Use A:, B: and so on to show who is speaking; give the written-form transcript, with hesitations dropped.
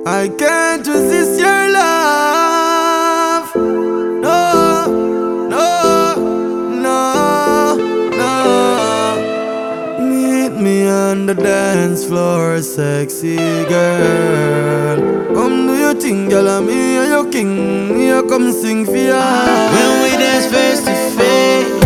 A: I can't resist your love. No, no, no, no. Meet me on the dance floor, sexy girl. Come do your thing, girl, and me and your king. Me a come sing for ya.
B: When we dance face to face,